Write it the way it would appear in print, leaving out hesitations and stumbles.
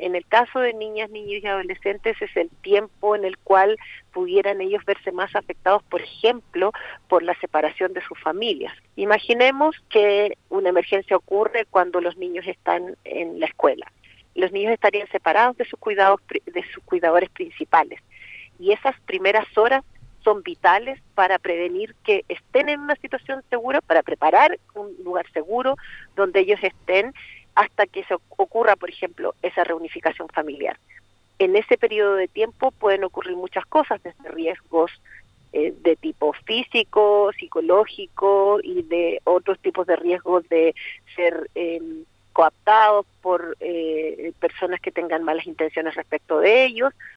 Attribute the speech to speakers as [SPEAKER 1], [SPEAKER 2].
[SPEAKER 1] en el caso de niñas, niños y adolescentes es el tiempo en el cual pudieran ellos verse más afectados, por ejemplo, por la separación de sus familias. Imaginemos que una emergencia ocurre cuando los niños están en la escuela. Los niños estarían separados de sus cuidadores principales. Y esas primeras horas son vitales para prevenir que estén en una situación segura, para preparar un lugar seguro donde ellos estén hasta que se ocurra, por ejemplo, esa reunificación familiar. En ese periodo de tiempo pueden ocurrir muchas cosas, desde riesgos de tipo físico, psicológico y de otros tipos de riesgos de ser coaptados por personas que tengan malas intenciones respecto de ellos,